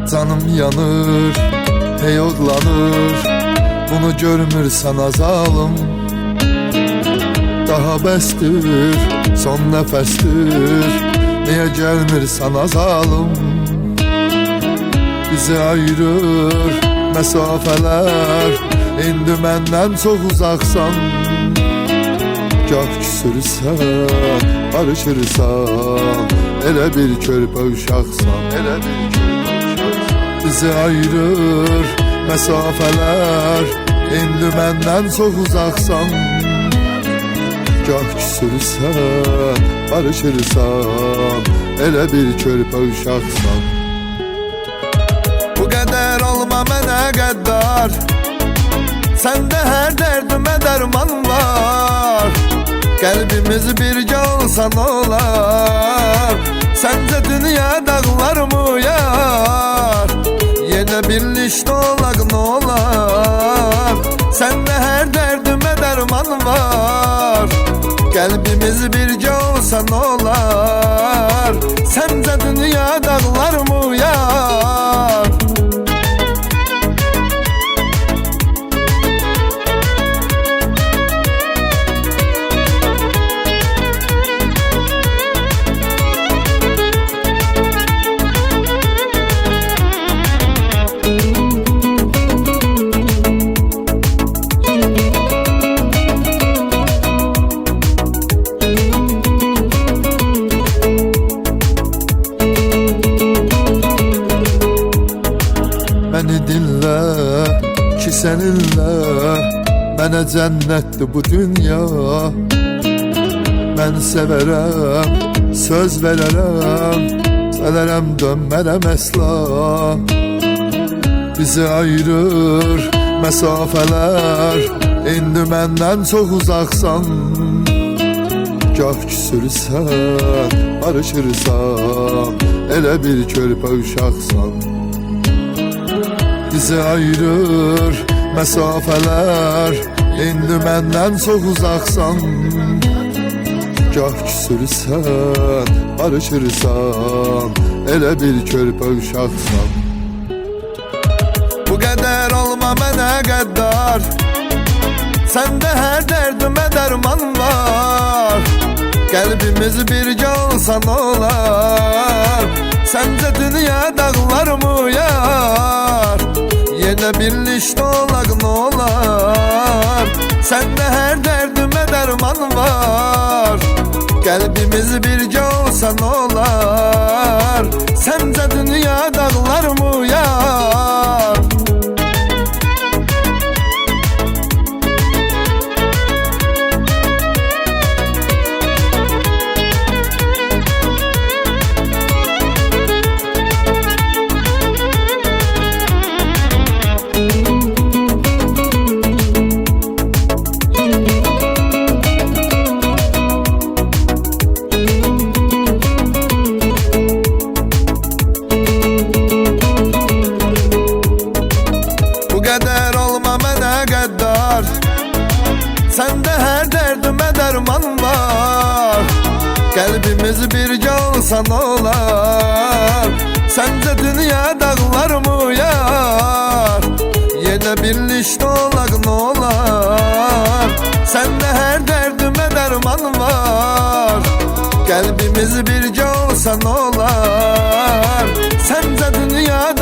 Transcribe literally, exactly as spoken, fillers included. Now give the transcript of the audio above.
Canım yanır, hey oğlanır, bunu görmürsən azalım. Daha bəsdir, son nəfəsdir, niyə gəlmirsən azalım? Bizi ayırır məsafələr, indi məndən çox uzaqsan. Gah küsürsən, barışırsan, elə bir körpə uşaqsan, elə bir körpə uşaqsan. Bizi ayırır məsafələr, indi məndən çox uzaqsan. Gah küsürsən, barışırsan, elə bir körpə uşaqsan. Bu qədər olma mənə qəddar, səndə hər dərdimə dərman var. Qəlbimiz birgə olsa nə olar, səncə dünya dağlar mı yar? Yenə birlikdə olaq nə olar, səndə hər dərdimə dərman var. Qəlbimiz birgə olsa nə olar, səncə dünya dağlar mı yar? Məni dinlə ki səninlə mənə cənnətdir bu dünya. Mən sevərəm, söz verərəm, gələrəm dönmərəm əsla. Bizi ayırır məsafələr, indi məndən çox uzaqsan. Gah küsürsən, barışırsan, elə bir körpə uşaqsan. Bizi ayırır məsafələr, indi məndən çox uzaqsan. Gah küsürsən, barışırsan, elə bir körpə uşaqsan. Bu qədər olma mənə qəddar, səndə hər dərdimə dərman var. Qəlbimiz birgə olsa nə olar, səncə dünya dağlar mı yar? Yenə birlikdə olaq nə olar, səndə hər dərdimə dərman var. Qəlbimiz birgə olsa nə olar, səncə dünya dağlar mı yar? Səndə hər dərdimə dərman var. Qəlbimiz birgə olsa nə olar, səncə dünya dağlar mı yar? Yenə birlikdə olaq nə olar, səndə hər dərdimə dərman var. Qəlbimiz birgə olsa nə olar, səncə dünya